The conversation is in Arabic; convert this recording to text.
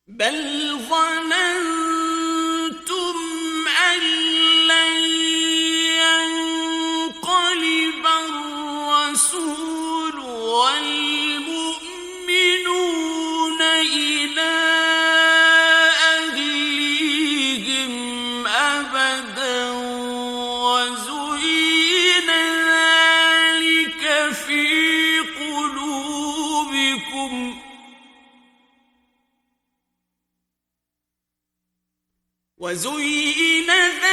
بل ظننتم أن لن ينقلب الرسول والمؤمنون إلى أهليهم أبدا وزين ذلك في قلوبكم وزين